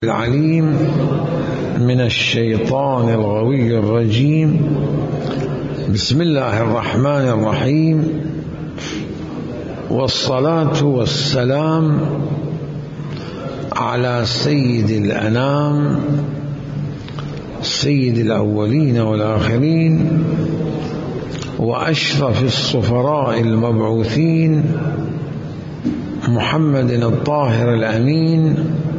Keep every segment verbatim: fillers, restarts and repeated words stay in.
العليم من الشيطان الغوي الرجيم. بسم الله الرحمن الرحيم، والصلاة والسلام على سيد الأنام سيد الأولين والآخرين وأشرف الصفراء المبعوثين محمد الطاهر الأمين،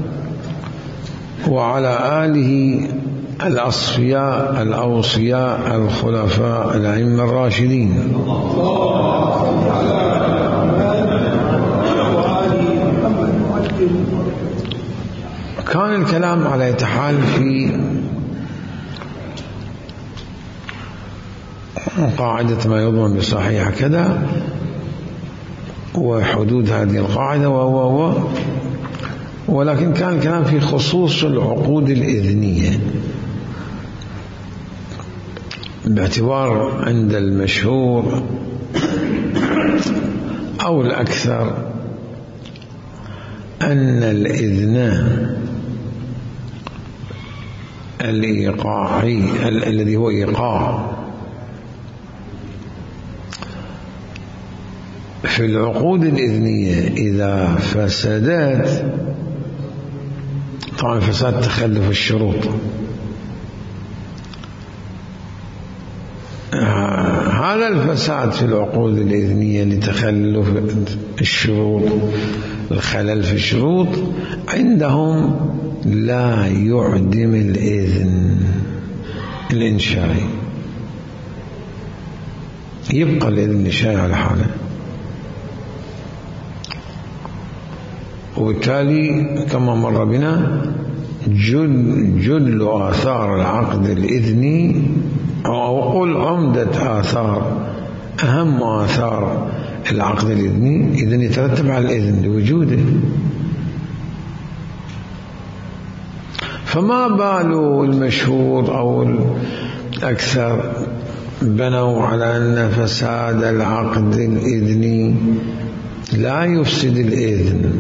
وعلى آله الأصفياء الأوصياء الخلفاء الأئمة الراشدين. كان الكلام على يتحال في قاعدة ما يضمن بصحيح كذا وحدود هذه القاعدة و و ولكن كان الكلام في خصوص العقود الإذنية، باعتبار عند المشهور أو الأكثر أن الإذن الإيقاعي الذي هو إيقاع في العقود الإذنية إذا فسدت، طبعا فساد تخلف الشروط، هذا الفساد في العقود الإذنية لتخلف الشروط، الخلل في الشروط عندهم لا يعدم الإذن الإنشائي، يبقى الإذن الإنشائي على حاله. وبالتالي كما مر بنا جل, جل آثار العقد الإذني، أو أقول عمدة آثار أهم آثار العقد الإذني إذن يترتب على الإذن لوجوده. فما بالوا المشهور أو الأكثر بنوا على أن فساد العقد الإذني لا يفسد الإذن،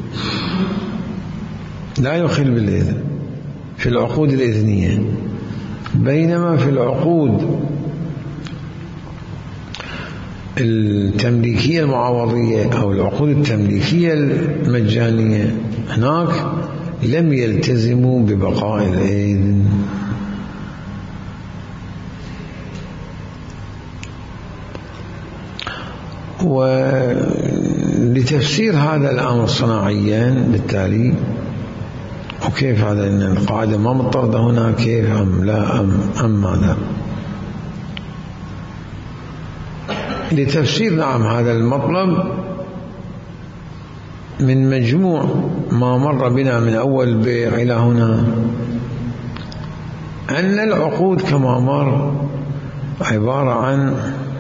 لا يخل بالإذن في العقود الإذنية، بينما في العقود التمليكية المعوضية أو العقود التمليكية المجانية هناك لم يلتزموا ببقاء الإذن. ولتفسير هذا الأمر صناعيا بالتالي، وكيف هذا أن القاعدة ما مضطردة هنا، كيف أم لا أم, أم ماذا؟ لتفسير نعم هذا المطلب من مجموع ما مر بنا من أول بيع إلى هنا، أن العقود كما مر عبارة عن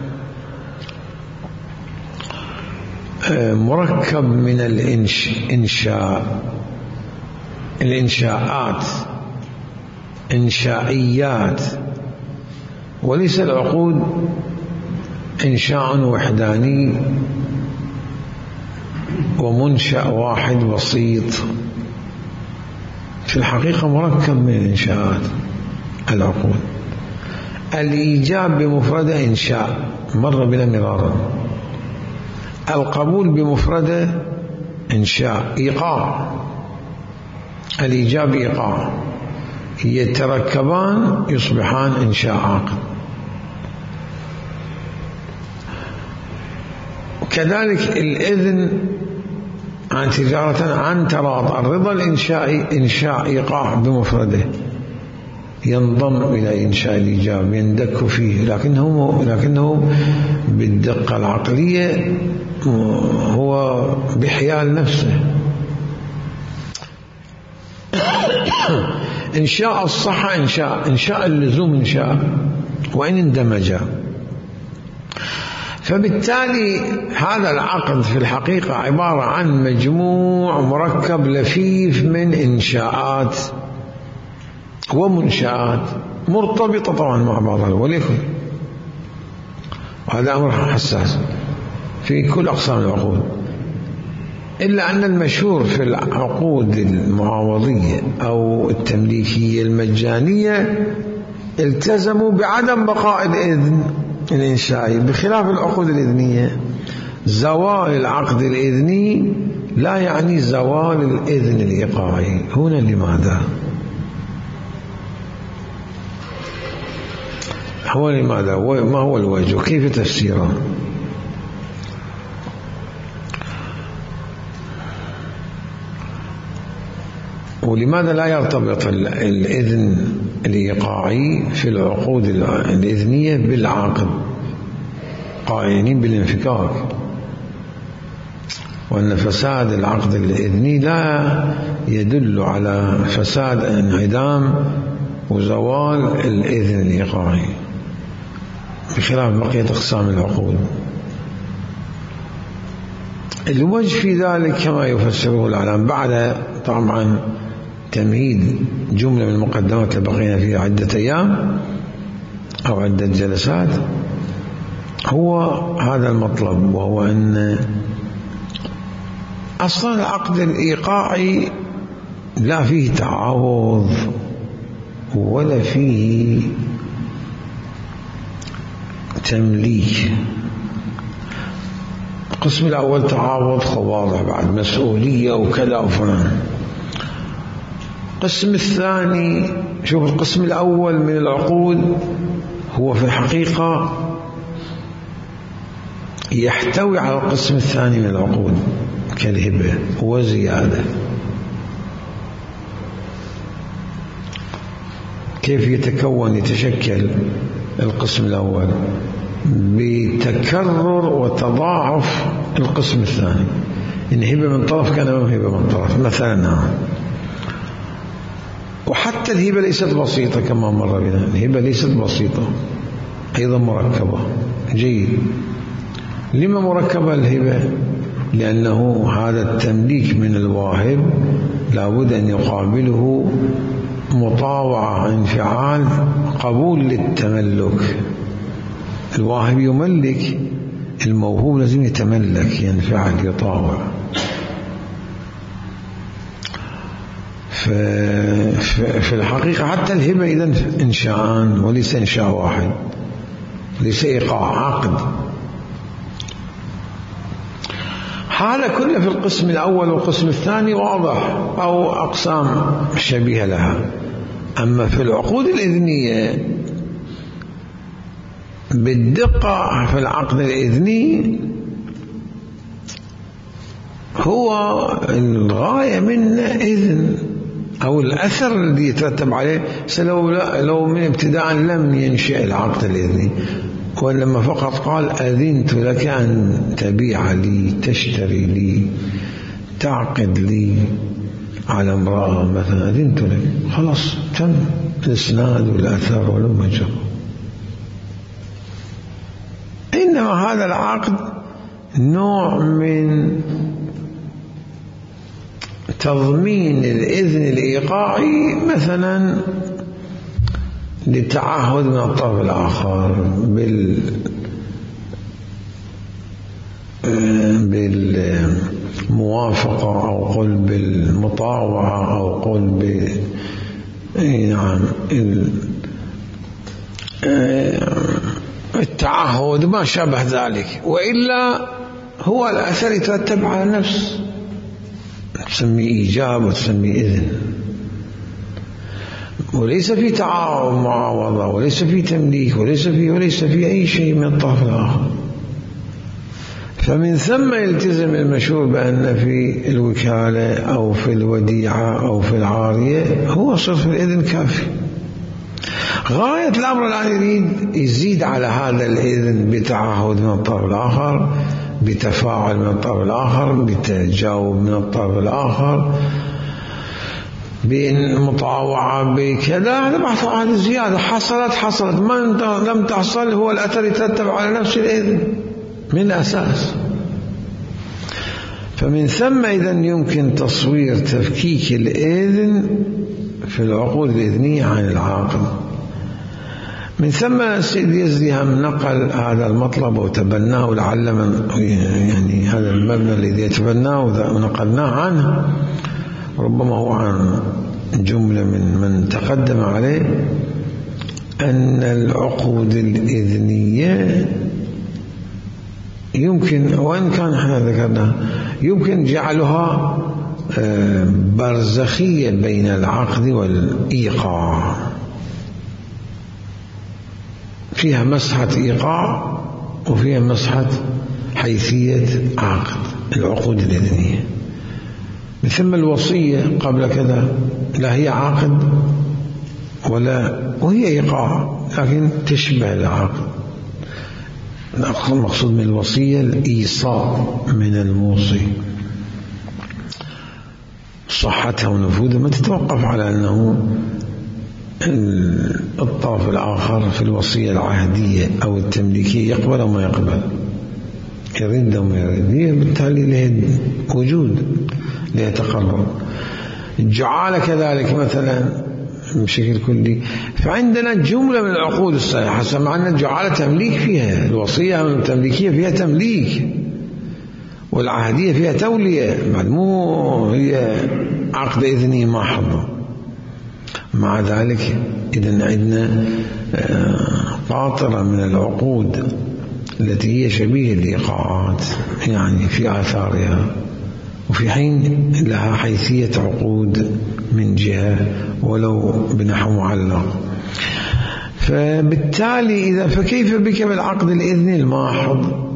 مركب من الإنشاء الإنشاءات إنشائيات، وليس العقود إنشاء وحداني ومنشأ واحد بسيط، في الحقيقة مركب من الإنشاءات. العقود الإيجاب بمفردة إنشاء مر بنا مرارا، القبول بمفردة إنشاء إيقاع، الإيجاب إيقاع، يتركبان يصبحان إنشاء عقد. كذلك الإذن عن تجارة عن تراض، الرضا الإنشائي إنشاء إيقاع بمفرده ينضم إلى إنشاء الإيجاب، يندك فيه، لكنه لكنه بالدقة العقلية هو بحيال نفسه. إنشاء الصحة إنشاء إنشاء اللزوم إنشاء وإن اندمج. فبالتالي هذا العقد في الحقيقة عبارة عن مجموع مركب لفيف من إنشاءات ومنشآت مرتبطة طبعا مع بعضها، ولكن هذا أمر حساس في كل أقسام العقود. إلا أن المشهور في العقود المعاوضية أو التمليكية المجانية التزموا بعدم بقاء الإذن الإنشائي، بخلاف العقود الإذنية زوال العقد الإذني لا يعني زوال الإذن الإيقاعي. هنا لماذا؟ هو لماذا؟ ما هو الوجه؟ كيف تفسيره؟ ولماذا لا يرتبط الإذن الإيقاعي في العقود الإذنية بالعقد؟ قائلين بالانفكاك، وأن فساد العقد الإذني لا يدل على فساد انعدام وزوال الإذن الإيقاعي بخلاف بقية أقسام العقود. الوجه في ذلك كما يفسره العلماء بعد طبعا تمهيد جملة من المقدمات اللي بقينا فيها عدة أيام أو عدة جلسات، هو هذا المطلب، وهو أن أصلا العقد الإيقاعي لا فيه تعاوض ولا فيه تمليك. القسم الأول تعاوض خواضع بعد مسؤولية وكذا وفلان. القسم الثاني، شوف القسم الأول من العقود هو في الحقيقة يحتوي على القسم الثاني من العقود كالهبة وزيادة. كيف يتكون يتشكل القسم الأول؟ بتكرر وتضاعف القسم الثاني، إن هبة من طرف كان هبة من طرف مثلا. وحتى الهبة ليست بسيطة كما مر بنا، الهبة ليست بسيطة، أيضا مركبة. جيد. لما مركبة الهبة؟ لأنه هذا التمليك من الواهب لابد أن يقابله مطاوعة، انفعال، قبول للتملك. الواهب يملك، الموهوب لازم يتملك، ينفعل، يطاوع. في الحقيقة حتى الهبة إذن إنشاءان وليس إنشاء واحد، ليس إيقاع، عقد. هذا كله في القسم الأول والقسم الثاني واضح، أو أقسام شبيهة لها. أما في العقود الإذنية بالدقة في العقد الإذني هو الغاية منه إذن أو الأثر الذي يترتب عليه. لو لو من ابتداء لم ينشئ العقد الإذني، ولما فقط قال أذنت لك أن تبيع لي، تشتري لي، تعقد لي على امرأة مثلا، أذنت لك، خلاص تم الإسناد والأثر ولما جرى. إنما هذا العقد نوع من تضمين الإذن الإيقاعي، مثلا للتعهد من الطرف الآخر بال بالموافقة، أو قل بالمطاوعة، أو قل ب نعم التعهد ما شابه ذلك. وإلا هو الأثر يترتب على نفس، تسمي إيجاب وتسمي إذن، وليس في تعاون معاوضة، وليس في تمليك، وليس في وليس في أي شيء من الطرف الآخر. فمن ثم يلتزم المشهور بأن في الوكالة أو في الوديعة أو في العارية هو صرف الإذن كافي. غاية الأمر الآن يريد يزيد على هذا الإذن بتعهد من الطرف الآخر، بتفاعل من الطرف الآخر، بتجاوب من الطرف الآخر، بالمطاوعة، بكذا. هذا بحث عن زيادة. حصلت حصلت، ما لم تحصل هو الأثر يترتب على نفس الإذن من الأساس. فمن ثم إذن يمكن تصوير تفكيك الإذن في العقود الإذنية عن العاقد. من ثم السيد يزدي هم نقل هذا المطلب وتبناه، ولعل من يعني هذا المبنى الذي يتبناه ونقلناه عنه ربما هو عن جملة من من تقدم عليه، أن العقود الإذنية يمكن، وإن كان احنا ذكرنا، يمكن جعلها برزخية بين العقد والإيقاع، فيها مسحة إيقاع وفيها مسحة حيثية عقد. العقود الإذنية من ثم الوصية قبل كذا لا هي عقد ولا وهي إيقاع، لكن تشبه العقد. المقصود من الوصية الإيصاء من الموصي، صحتها ونفوذها ما تتوقف على أنه الطرف الآخر في الوصية العهدية أو التمليكية يقبل أو ما يقبل، يريد أو ما يريد، هي بالتالي لها وجود، لها تقرر. الجعالة كذلك مثلا بشكل كلي. فعندنا جملة من العقود الصحيحة حسب معنى الجعالة تمليك فيها، الوصية التمليكية فيها تمليك، والعهدية فيها تولية، مو هي عقد إذني محض. مع ذلك إذن عندنا قاطرة من العقود التي هي شبيه الإيقاعات يعني في آثارها، وفي حين لها حيثية عقود من جهة ولو بنحو معلق. فبالتالي إذا فكيف بك بالعقد الإذني الماحض؟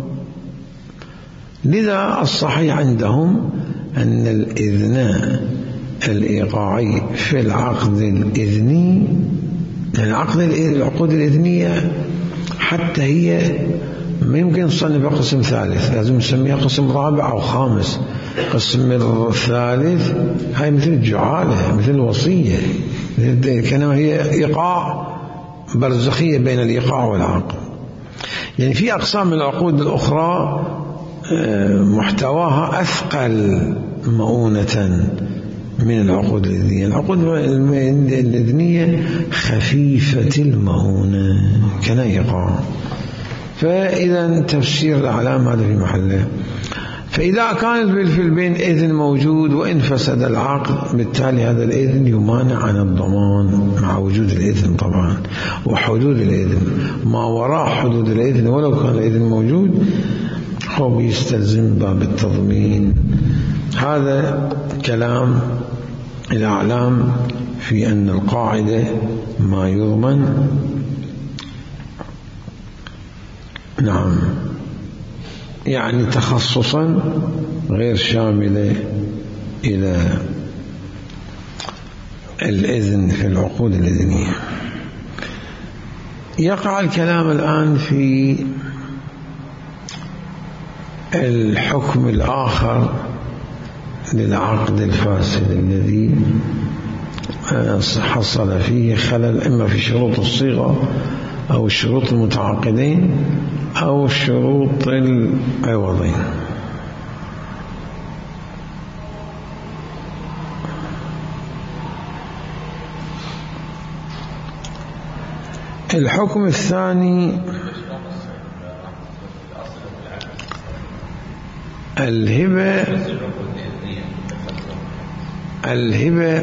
لذا الصحيح عندهم أن الإذن الإيقاعي في العقد الإذني، يعني عقد العقود الإذنية حتى هي ما يمكن نصنفها قسم ثالث، لازم نسميها قسم رابع أو خامس. قسم الثالث هاي مثل الجعالة، مثل الوصية، كانما هي إيقاع برزخية بين الإيقاع والعقد. يعني في أقسام من العقود الأخرى محتواها أثقل مؤونة من العقود الإذنية. العقود الإذنية خفيفة المؤونة كإيقاع. فإذا تفسير الأعلام هذا في محله. فإذا كان بالفعل بين إذن موجود وإن فسد العقد، بالتالي هذا الإذن يمانع عن الضمان مع وجود الإذن طبعا وحدود الإذن. ما وراء حدود الإذن ولو كان الإذن موجود هو بيستلزم باب التضمين. هذا كلام الأعلام في أن القاعدة ما يضمن. نعم، يعني تخصصا غير شاملة إلى الإذن في العقود الإذنية. يقع الكلام الآن في الحكم الآخر للعقد الفاسد الذي حصل فيه خلل إما في شروط الصيغة أو شروط المتعاقدين أو شروط العوضين. الحكم الثاني الهبة. الهبة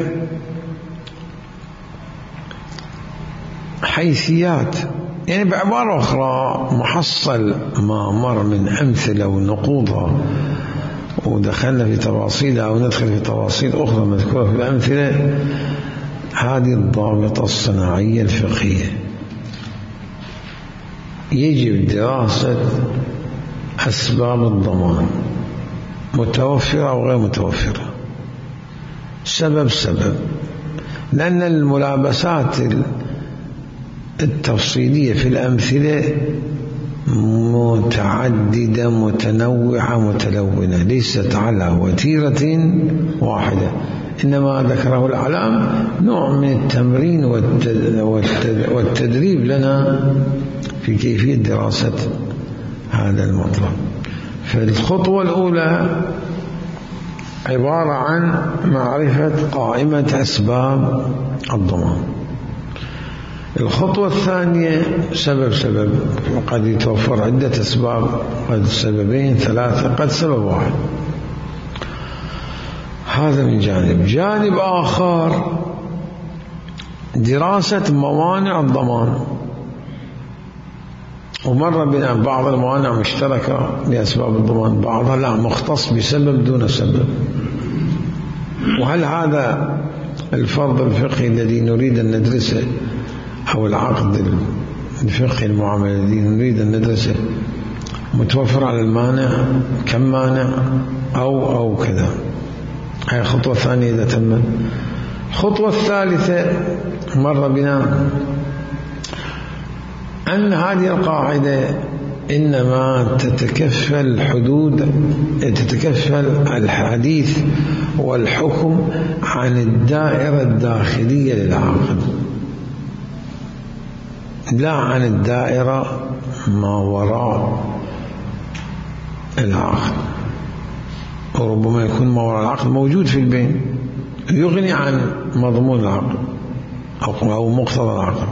حيثيات، يعني بعبارة أخرى محصل ما مر من أمثلة ونقوضها ودخلنا في تفاصيلها أو ندخل في تفاصيل أخرى مذكورة في الأمثلة. هذه الضابطة الصناعية الفقهية. يجب دراسة أسباب الضمان متوفرة وغير متوفرة، سبب سبب، لأن الملابسات التفصيلية في الأمثلة متعددة متنوعة متلونة، ليست على وتيرة واحدة. إنما ذكره الأعلام نوع من التمرين والتدريب لنا في كيفية دراسة هذا المطلب. فالخطوة الأولى عبارة عن معرفة قائمة أسباب الضمان. الخطوة الثانية سبب سبب، قد يتوفر عدة أسباب، قد سببين ثلاثة، قد سبب واحد. هذا من جانب. جانب آخر دراسة موانع الضمان، ومر بنا بعض الموانع مشتركة لأسباب الضمان، بعضها لا مختص بسبب دون سبب. وهل هذا الفرض الفقهي الذي نريد أن ندرسه أو العقد الفقهي المعاملة الذي نريد أن ندرسه متوفر على المانع، كم مانع أو أو كذا؟ هي خطوة ثانية إذا تمت. الخطوة الثالثة مر بنا أن هذه القاعدة إنما تتكفل حدود تتكفل الحديث والحكم عن الدائرة الداخلية للعقد، لا عن الدائرة ما وراء العقد. وربما يكون ما وراء العقد موجود في البين يغني عن مضمون العقد أو مقتضى العقد،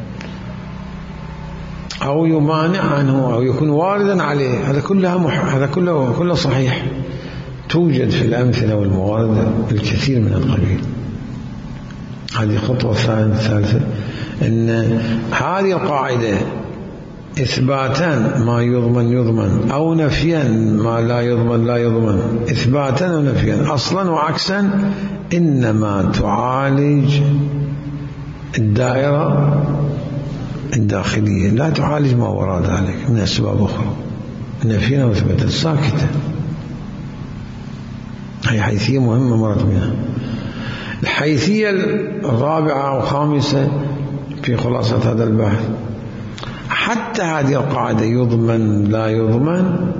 أو يمانع عنه، أو يكون واردا عليه. هذا كلها مح... هذا كله كله صحيح، توجد في الأمثلة والموارد الكثير من القبيل. هذه خطوة ثالثة، أن هذه القاعدة إثباتا ما يضمن يضمن، أو نفيا ما لا يضمن لا يضمن، إثباتا أو نفيا، أصلا وعكسا، إنما تعالج الدائرة الداخلية، لا تعالج ما وراء ذلك من أسباب أخرى، نفيا وإثباتا، ساكتة. هي حيثية مهمة مرت بها. الحيثية الرابعة وخامسة في خلاصة هذا البحث، حتى هذه القاعدة يضمن لا يضمن،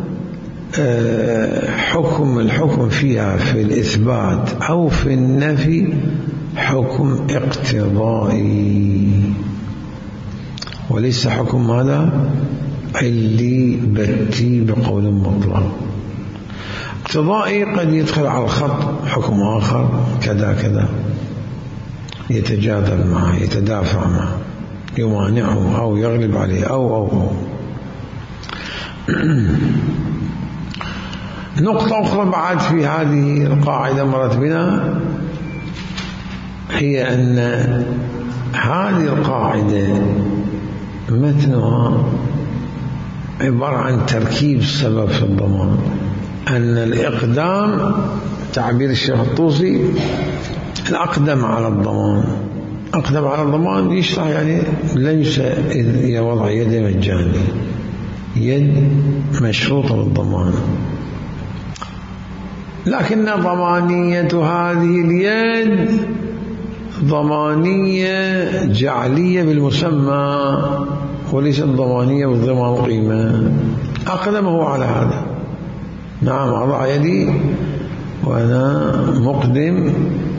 حكم الحكم فيها في الإثبات أو في النفي حكم اقتضائي، وليس حكم ماذا اللي بتي بقول مطلق. اقتضائي قد يدخل على الخط حكم آخر كذا كذا، يتجادل معه، يتدافع معه، يمانعه أو يغلب عليه أو أو, أو. نقطة أخرى بعد في هذه القاعدة مرت بنا، هي أن هذه القاعدة متنها عبارة عن تركيب سبب في الضمان. أن الإقدام، تعبير الشيخ الطوسي، الأقدم على الضمان، أقدم على الضمان يشرح يعني ليس هي وضع يد مجاني، يد مشروطة بالضمان، لكن ضمانية هذه اليد ضمانية جعلية بالمسمى، وليست ضمانية بالضمان قيمة. أقدمه على هذا، نعم أضع يدي وأنا مقدم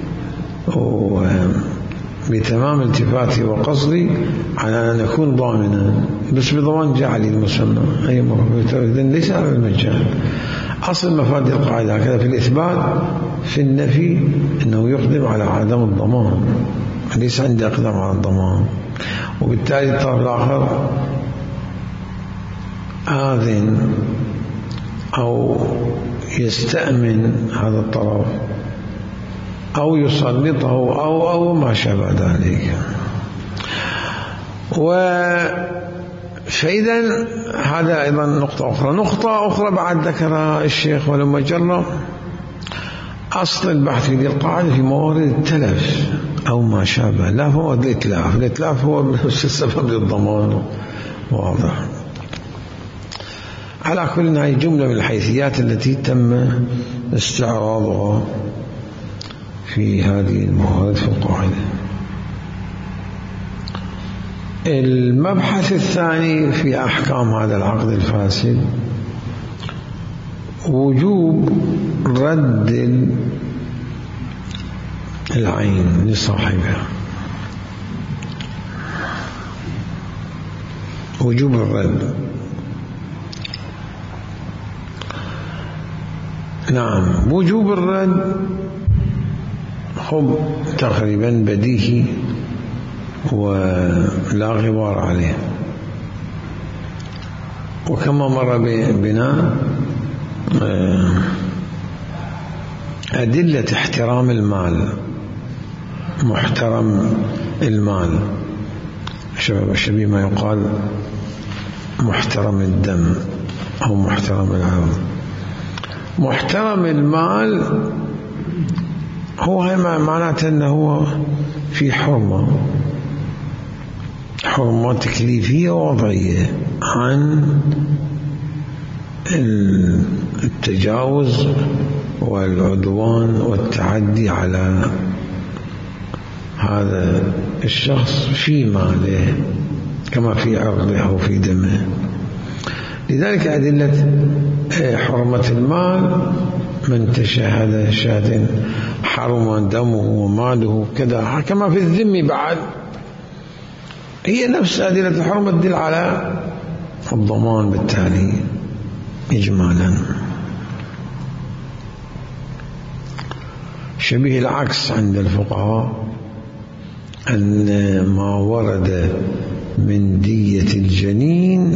بتمام التفاتي وقصدي على أن أكون ضامنا، بس بضمان جعلي المسمى، أي مرة إذن ليس على المجان. أصل مفاد القاعدة هكذا في الإثبات، في النفي أنه يقدم على عدم الضمان، ليس عندي أقدم على الضمان، وبالتالي الطرف الآخر آذن أو يستأمن هذا الطرف أو يسلطه أو أو ما شابه ذلك. و فإذا هذا أيضا نقطة أخرى. نقطة أخرى بعد ذكرها الشيخ ولما جرى، أصل البحث في هذه القاعدة في موارد التلف أو ما شابه، لا هو الإتلاف. الإتلاف هو السبب للضمان، واضح. على كل هذه جملة من الحيثيات التي تم استعراضها في هذه الموارد في القاعدة. المبحث الثاني في أحكام هذا العقد الفاسد، وجوب رد العين لصاحبها، وجوب الرد. نعم، وجوب الرد خب تقريبا بديهي ولا غبار عليه. وكما مر بنا أدلة احترام المال، محترم المال شبيه ما يقال محترم الدم أو محترم العرض. محترم المال هو معناته أنه في حرمة حرمة تكليفية ووضعية عن التجاوز والعدوان والتعدي على هذا الشخص في ماله كما في عرضه أو في دمه. لذلك أدلة حرمة المال: من تشهد شهادة حرم دمه وماله كذا، كما في الذم بعد، هي نفس أدلة الحرمة تدل على الضمان بالتالي إجمالا. شبيه العكس عند الفقهاء أن ما ورد من دية الجنين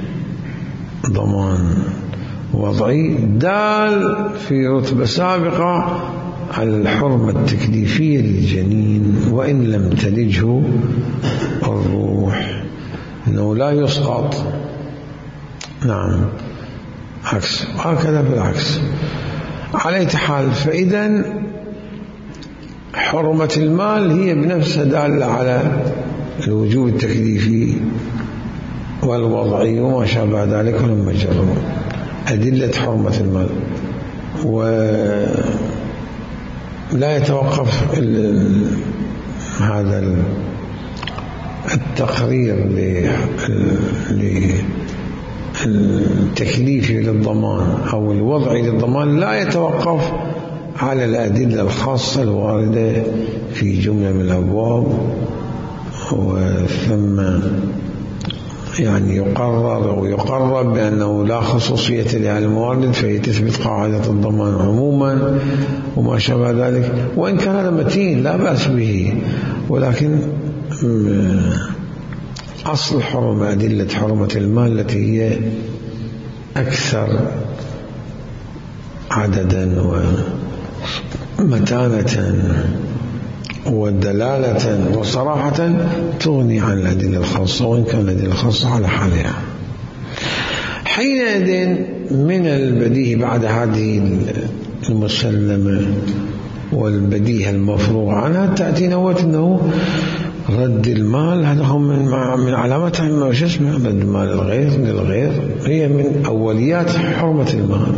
ضمان وضعي دال في رتبة سابقة على الحرمة التكليفية للجنين وإن لم تلجه الروح، أنه لا يسقط. نعم عكس، هكذا بالعكس. على أي حال، فإذا حرمة المال هي بنفسها دالة على الوجوب التكليفي والوضعي وما شابه ذلك ولما جربوا أدلة حرمة المال. ولا يتوقف هذا التقرير للتكليفي للضمان أو الوضعي للضمان، لا يتوقف على الأدلة الخاصة الواردة في جملة من الأبواب، وثم يعني يقرر أو يقرب بأنه لا خصوصية لها الموارد، فهي تثبت قاعدة الضمان عموما وما شابه ذلك. وإن كان هذا متين لا بأس به، ولكن أصل حرمة أدلة حرمة المال التي هي أكثر عددا ومتانة ودلالة وصراحة تغني عن الأدلة الخاصة، وإن كان الأدلة الخاصة على حالها. حينئذ من البديهي بعد هذه المسلمة والبديهة المفروغ عنها تأتي نوة أنه رد المال، هذا هم من من علامات وش اسمه رد المال الغير للغير، هي من أوليات حرمة المال.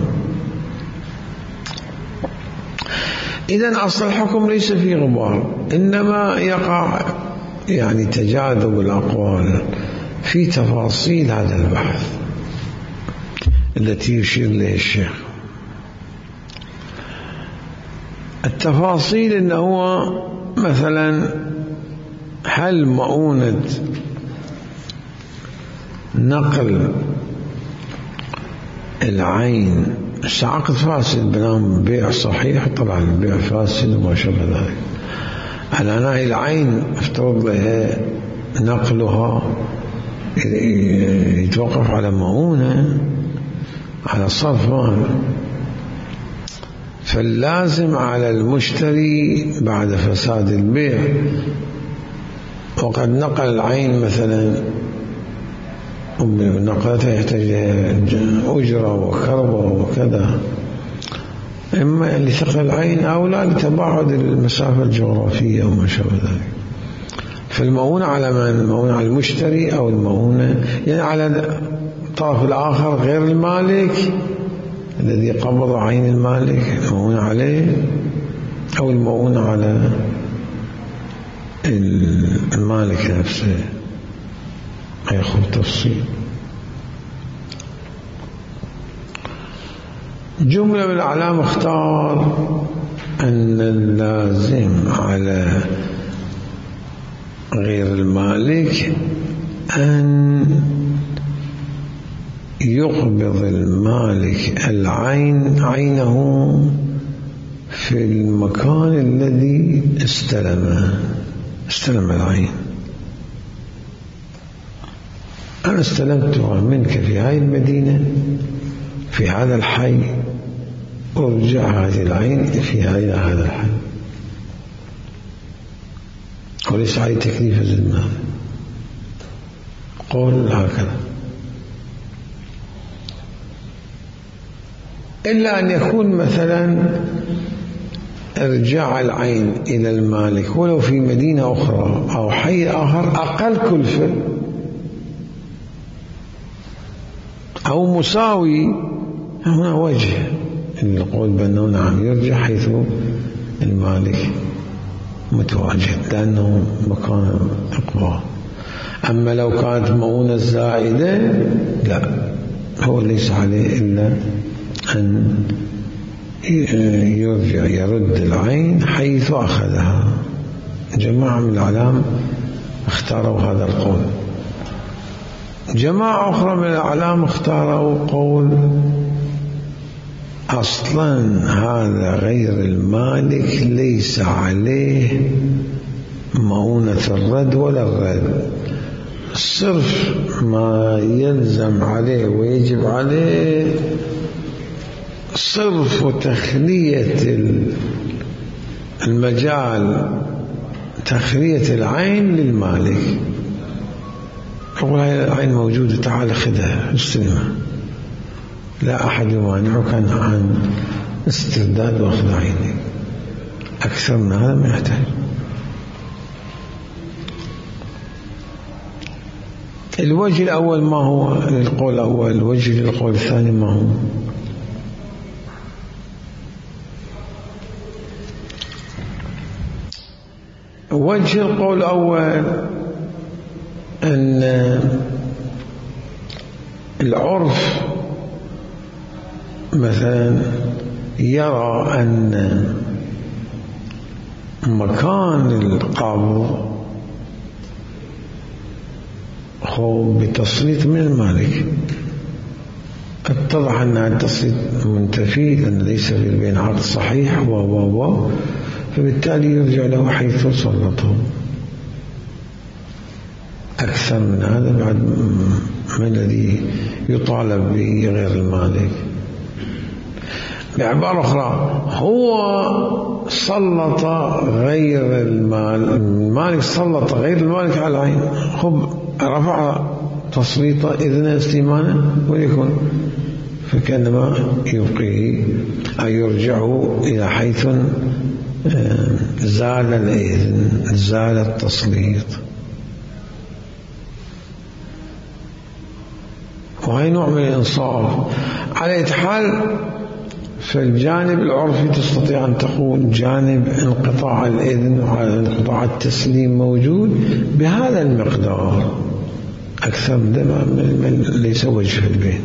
إذن أصل الحكم ليس في غبار، إنما يقع يعني تجاذب الأقوال في تفاصيل هذا البحث التي يشير إليه الشيخ. التفاصيل إنه هو مثلا هل مؤونة نقل العين عقد فاسد بنام بيع صحيح؟ طبعا البيع فاسد وما شابه ذلك. على أنها العين افترض بها نقلها يتوقف على مؤونة على صرف مال، فاللازم على المشتري بعد فساد البيع وقد نقل العين مثلا نقلتها يحتاج أجرة وكربة وكذا، إما لثقل العين أو لا لتباعد المسافة الجغرافية وما شابه ذلك. فالمؤونة على من؟ المؤونة على المشتري أو المؤونة يعني على الطرف الآخر غير المالك الذي قبض عين المالك، المؤونة عليه أو المؤونة على المالك نفسه. يأخذ تفصيل. جملة من الأعلام اختار أن اللازم على غير المالك أن يقبض المالك العين عينه في المكان الذي استلمه، استلم العين أنا استلمتها منك في هذه المدينة في هذا الحي، أرجع هذه العين في هذا الحي، وليس علي تكليف زدنا قول هكذا، إلا أن يكون مثلا ارجاع العين إلى المالك ولو في مدينة أخرى أو حي آخر أقل كلفة أو مساوي، هنا وجه القول بأنه نعم يرجع حيث المالك متواجد لأنه مكان أقوى. أما لو كانت مؤونة زائدة لا، هو ليس عليه إلا أن يرجع يرد العين حيث أخذها. جماعة من العلام اختاروا هذا القول، جماعة أخرى من العلام اختاروا قول أصلا هذا غير المالك ليس عليه مؤونة الرد ولا الرد، صرف ما يلزم عليه ويجب عليه صرف وتخلية المجال، تخلية العين للمالك. يقول هاي العين موجودة تعال خذها استلمها، لا أحد يمانعك عن استرداد واخذ عينك، أكثر من هذا ما يحتاج. الوجه الأول ما هو للقول الأول، الوجه للقول الثاني ما هو؟ وجه القول الأول أن العرف مثلا يرى أن مكان القبض هو بتسليط من المالك، اتضح أن التسليط منتفي لأن ليس في البين عقد صحيح و و و فبالتالي يرجع له حيث سلطه. أكثر من هذا بعد من الذي يطالب به غير المالك. بعبارة أخرى هو سلط غير المال، المالك سلط غير المالك على العين، خب رفع تسليط إذن استيمانا ويكون فكأنما يبقيه أي يرجعه إلى حيث زال الإذن، زال التسليط. وهي نوع من الإنصاف. على أي حال فالجانب العرفي تستطيع أن تقول جانب انقطاع الإذن وانقطاع التسليم موجود بهذا المقدار، أكثر من ده ليس وجه في البين.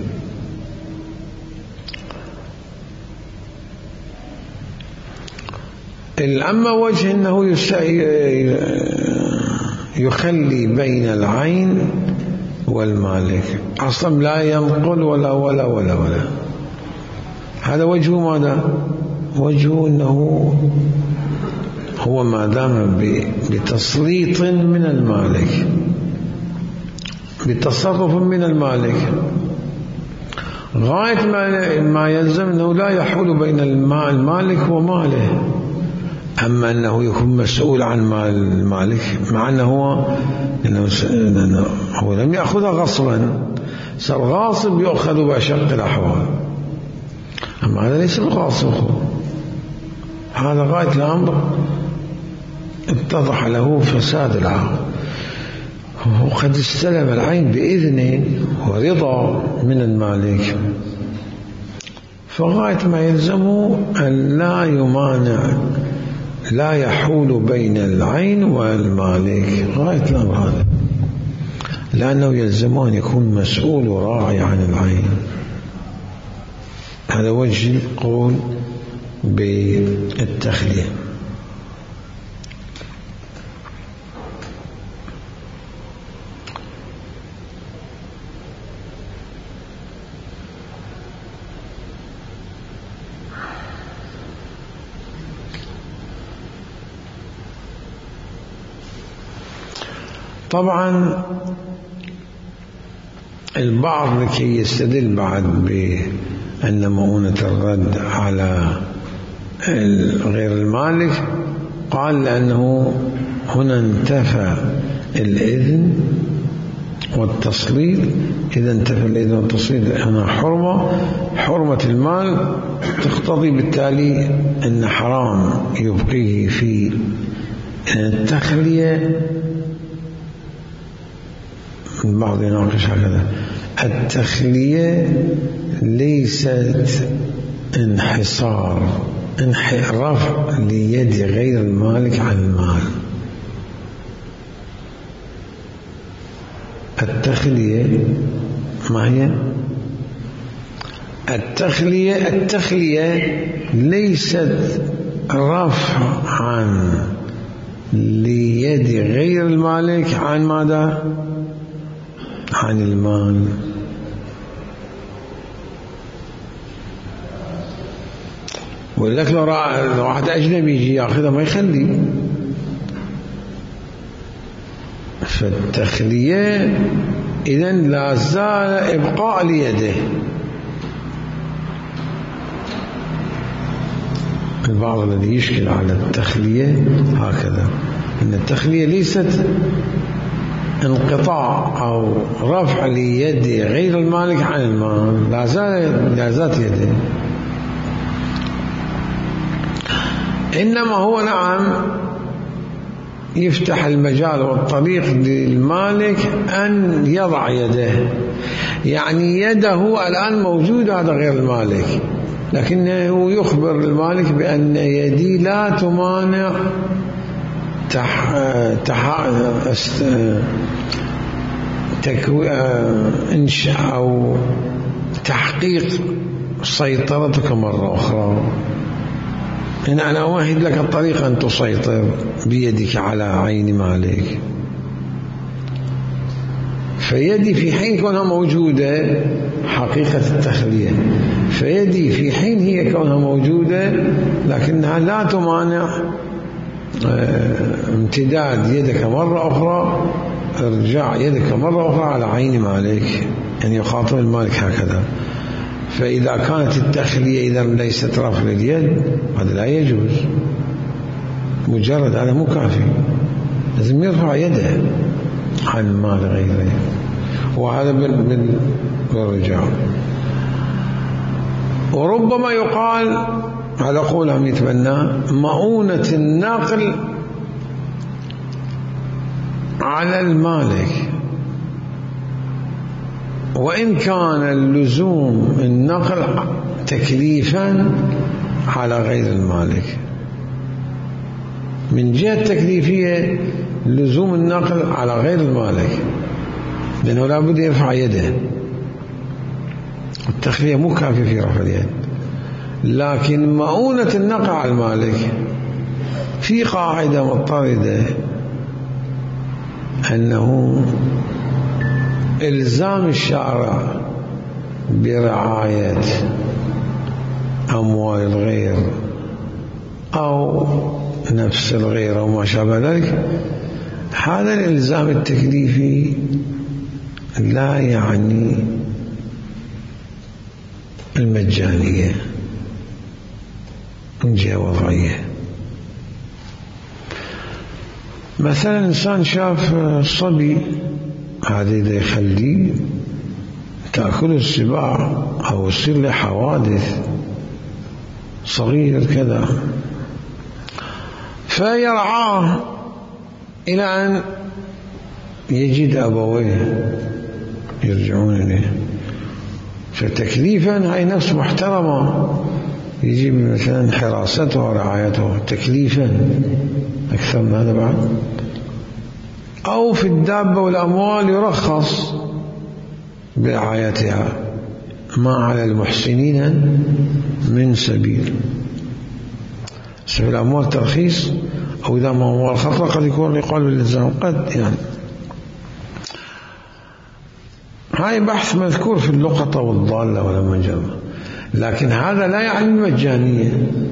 أما وجه أنه يخلي بين العين والمالك، أصلا لا ينقل ولا ولا ولا ولا، هذا وجهه ماذا؟ وجهه أنه هو ما دام بتسليط من المالك، بتصرف من المالك، غاية ما يلزم أنه لا يحول بين المالك وماله. أما أنه يكون مسؤول عن مال المالك مع أنه هو أنه هو لم يأخذها غصبا، صار غاصب يأخذ بأشق الأحوال، أما هذا ليس الغاصب، هذا غاية الأمر اتضح له فساد العقد، وقد استلم العين بإذن ورضا من المالك، فغاية ما يلزمه أن لا يمانع، لا يحول بين العين والمالك، غاية الأمر هذا، لأنه يلزمه أن يكون مسؤول وراعي عن العين. هذا وجه القول بالتخلية. طبعا البعض لكي يستدل بعد بأن مؤونة الرد على غير المالك قال لأنه هنا انتفى الإذن والتصليد. إذا انتفى الإذن والتصليد هنا حرمة حرمة المال تقتضي بالتالي أن حرام يبقيه في التخلية. البعض يناقش هكذا: التخلية ليست انحصار رفع ليد غير المالك عن المال. التخلية ما هي؟ التخلية التخلية ليست رفع عن ليد غير المالك عن ماذا؟ عن المال. ولذلك لو واحد أجنبي يجي يأخذها ما يخلي. فالتخلية إذن لا زال إبقاء ليده. البعض الذي يشكل على التخلية هكذا، إن التخلية ليست انقطاع أو رفع ليد غير المالك عن المال، لا زال لا زالت يده، إنما هو نعم يفتح المجال والطريق للمالك أن يضع يده. يعني يده الآن موجودة، هذا غير المالك، لكنه يخبر المالك بأن يدي لا تمانع تح... تح... است... تكو... إنشاء أو تحقيق سيطرتك مرة أخرى. إن أنا أمهد لك الطريق أن تسيطر بيدك على عين مالك. فيدي في حين كونها موجودة حقيقة التخلية، فيدي في حين هي كونها موجودة لكنها لا تمانع امتداد يدك مرة أخرى، ارجاع يدك مرة أخرى على عين مالك، يعني يخاطب المالك هكذا. فإذا كانت التخلية إذا ليست رفع اليد هذا لا يجوز، مجرد هذا مو كافي، لازم يرفع يده عن مال غيره، وهذا بالرجاع. وربما يقال على قولهم يتبنى مؤونة النقل على المالك، وإن كان اللزوم النقل تكليفا على غير المالك. من جهة تكليفية لزوم النقل على غير المالك، لأنه لا بد يرفع يده، التخلية مو كافية في رفع اليد. لكن مؤونة النقل على المالك في قاعدة مضطردة أنه إلزام الشارع برعاية أموال الغير أو نفس الغير أو ما شابه ذلك، هذا الإلزام التكليفي لا يعني المجانية من جهة وضعية. مثلا إنسان شاف صبي هذا إذا يخليه تأكله السباع أو يصير له حوادث، صغير كذا، فيرعاه إلى أن يجد أبويه يرجعون إليه. فتكليفا هاي نفس محترمة، يجب مثلا حراسته ورعايته تكليفا أكثر من هذا بعد. أو في الدابة والأموال يرخص برعايتها، ما على المحسنين من سبيل. سبيل الأموال ترخيص، أو إذا ما أموال خطرة قد يكون يقال بالإلزام، قد يعني هاي بحث مذكور في اللقطة والضالة ولا مجرى. لكن هذا لا يعني المجانية،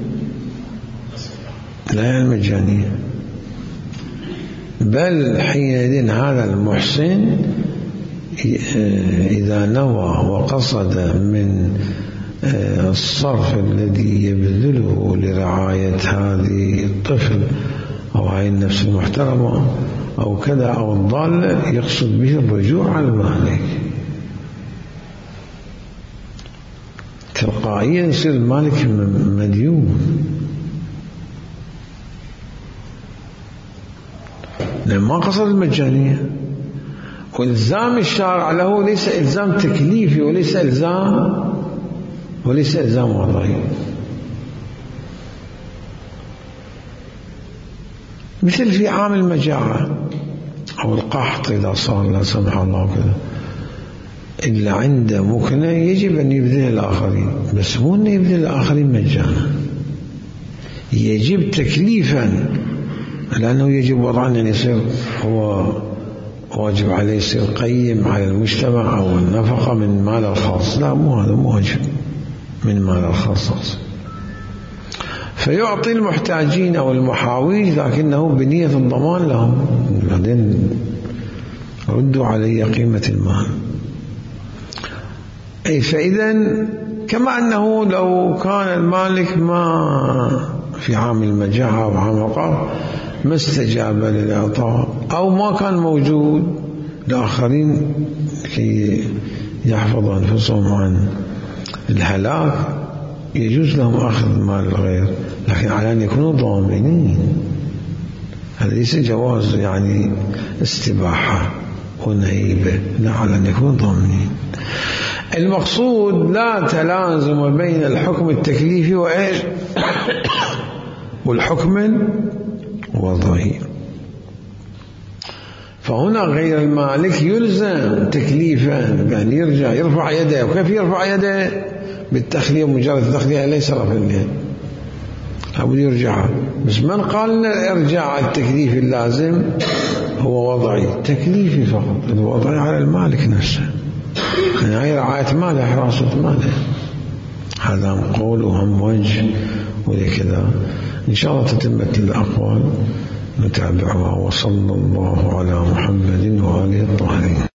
لا يعني المجانية، بل حينئذ هذا المحسن إذا نوى وقصد من الصرف الذي يبذله لرعاية هذه الطفل أو هاي النفس المحترمة أو كذا أو الضالة، يقصد به الرجوع على المالك، تلقائيا يصير المالك مديون، لأن ما قصد المجانية. والإلزام الشارع له ليس إلزام تكليفي وليس إلزام وليس إلزام وضعي. مثل في عام المجاعة أو القحط إذا صار لا سمح الله كذا، إلا عنده مكنة يجب أن يبذل الآخرين، بس مو أن يبذل الآخرين مجانا، يجب تكليفا، لأنه يجب وضعا أن يصير هو واجب عليه يصير قيم على المجتمع أو النفقة من مال الخاص، لا مو هذا مو واجب من مال الخاص، فيعطي المحتاجين أو المحاويج لكنه بنية الضمان لهم، بعدين ردوا علي قيمة المال. أي فإذا كما أنه لو كان المالك ما في عام المجاعة وعام القحط ما استجاب للإعطاء أو ما كان موجود لآخرين كي يحفظ أنفسهم عن الهلاك، يجوز لهم أخذ مال الغير، لكن على أن يكونوا ضامنين. هذا ليس جواز يعني استباحة ونهيبة، لا، على أن يكونوا ضامنين. المقصود لا تلازم بين الحكم التكليفي وإيش والحكم الوضعي. فهنا غير المالك يلزم تكليفا بأن يرجع يرفع يده. وكيف يرفع يده؟ بالتخلية، مجرد التخلية ليس رفع اليد، لابد يرجع. بس من قال لنا الارجاع التكليفي اللازم هو وضعي تكليفي فقط، الوضعي على المالك نفسه، يعني هي رعاية ماله، حراسة ماله. هذا قول وهم وجه وكذا. إن شاء الله تتمت الأقوال نتابعها. وصلى الله على محمد وآله الطاهرين.